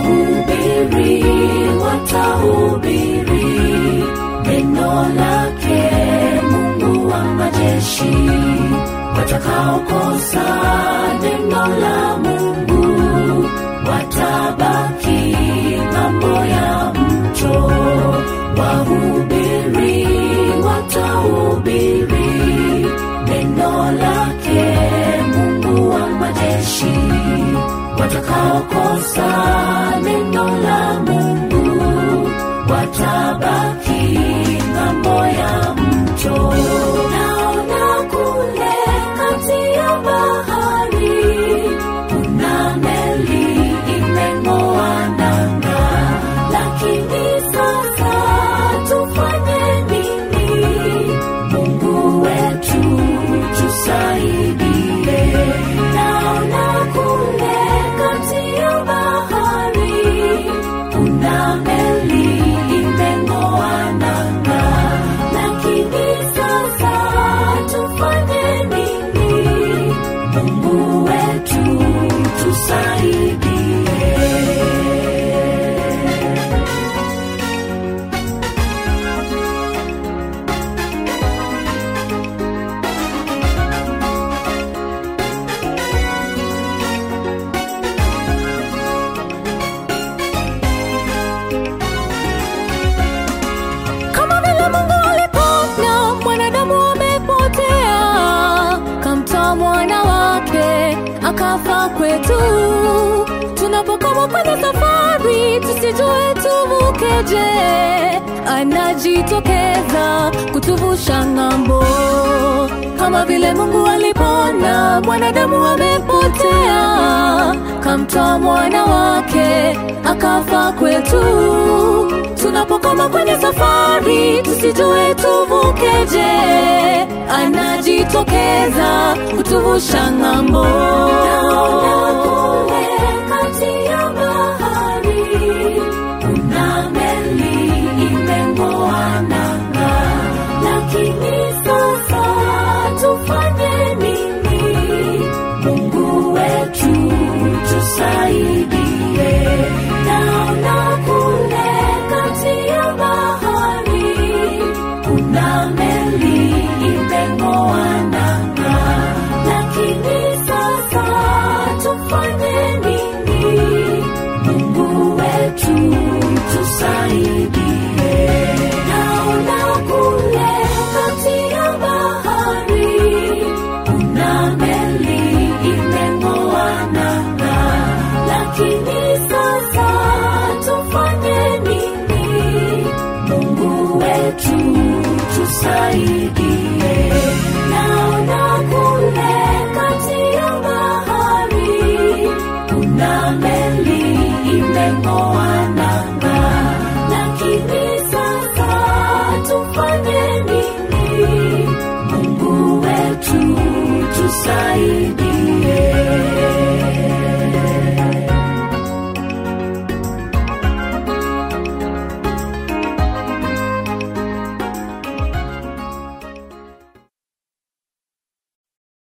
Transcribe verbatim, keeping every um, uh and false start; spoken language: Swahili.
wahubiri watahubiri neno lake Mungu wa majeshi. Watakaokosa neno la Mungu watabaki ng'ambo ya mto. Wahubiri watahubiri neno lake Mungu wa majeshi. Watakaokosa neno la Mungu watabaki ng'ambo ya mto. Naona kule kati ya bahari kuna meli imeng'oa nanga, lakini sasa tufanye nini? Mungu wetu tusaidie. Naona kule kati ya bahari kuna meli imeng'oa nanga, lakini sasa tufanye nini? Mungu wetu tusaidie. Kama vile Mungu aliponya mwanadamu amepotea, kamtoa mwana wake akafa kwetu. Tunapokoma kwenye safari tusijue tuvukeje, anajitokeza kutuvusha ng'ambo. Kama vile Mungu alipona mwanadamu amepotea, kamtoa mwana wake akafa kwetu. Tunapokoma kwenye safari tusijue tuvukeje, anajitokeza kutuvusha ng'ambo. Kule kati ya bahari kuna meli imeng'oa nanga, lakini sasa tufanye nini? Mungu wetu tusaidie. Naona kule kati ya bahari kuna meli imeng'oa nanga, lakini sasa tufanye